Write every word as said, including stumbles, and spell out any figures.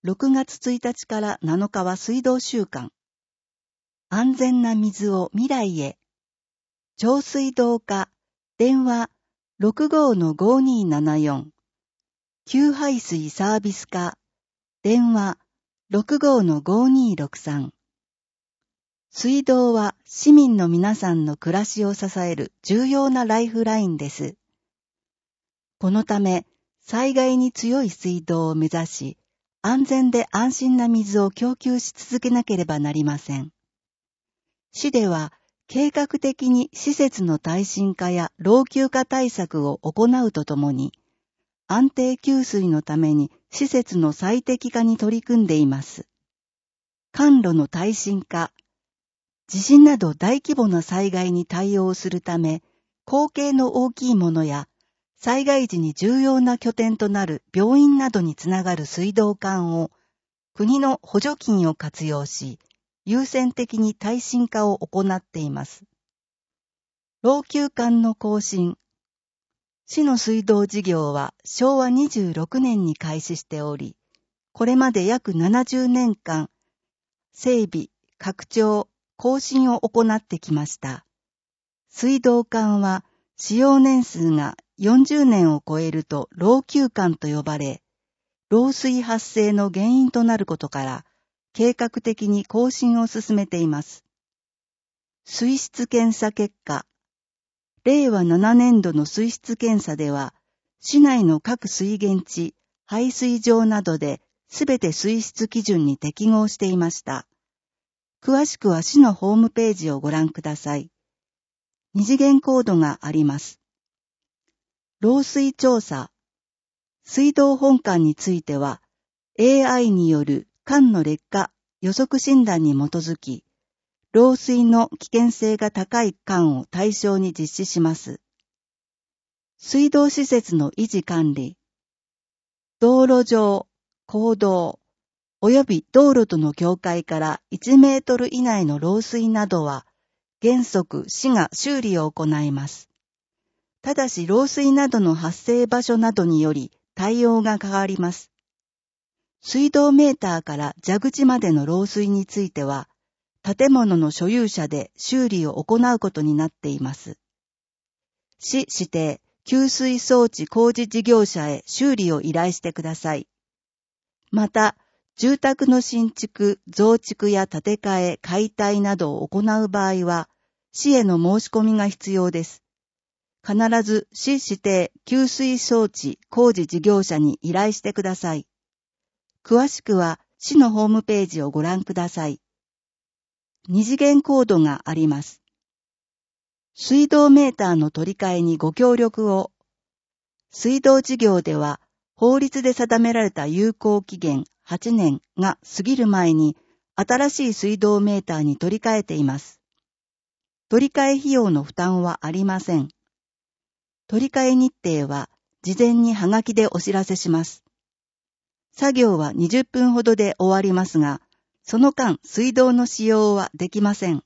ろくがつついたちからなのかは水道週間。安全な水を未来へ。上水道課、電話 ろくごーのごーにーななよん。給排水サービス課、電話 ろくごーのごーにーろくさん。水道は市民の皆さんの暮らしを支える重要なライフラインです。このため、災害に強い水道を目指し、安全で安心な水を供給し続けなければなりません。市では、計画的に施設の耐震化や老朽化対策を行うとともに、安定給水のために施設の最適化に取り組んでいます。管路の耐震化、地震など大規模な災害に対応するため、口径の大きいものや、災害時に重要な拠点となる病院などにつながる水道管を、国の補助金を活用し、優先的に耐震化を行っています。老朽管の更新。市の水道事業はしょうわにじゅうろくねんに開始しており、これまで約ななじゅうねんかん、整備、拡張、更新を行ってきました。水道管は使用年数がよんじゅうねんを超えると老朽管と呼ばれ、漏水発生の原因となることから、計画的に更新を進めています。水質検査結果。れいわななねんどの水質検査では、市内の各水源地、排水場などで、すべて水質基準に適合していました。詳しくは市のホームページをご覧ください。二次元コードがあります。漏水調査。水道本管については、エーアイ による管の劣化予測診断に基づき、漏水の危険性が高い管を対象に実施します。水道施設の維持管理。道路上、公道、及び道路との境界からいちメートル以内の漏水などは、原則市が修理を行います。ただし漏水などの発生場所などにより対応が変わります。水道メーターから蛇口までの漏水については、建物の所有者で修理を行うことになっています。市指定給水装置工事事業者へ修理を依頼してください。また、住宅の新築、増築や建て替え、解体などを行う場合は、市への申し込みが必要です。必ず市指定給水装置工事事業者に依頼してください。詳しくは市のホームページをご覧ください。二次元コードがあります。水道メーターの取り替えにご協力を。水道事業では法律で定められた有効期限はちねんが過ぎる前に新しい水道メーターに取り替えています。取り替え費用の負担はありません。取り替え日程は事前にハガキでお知らせします。作業はにじゅっぷんほどで終わりますが、その間水道の使用はできません。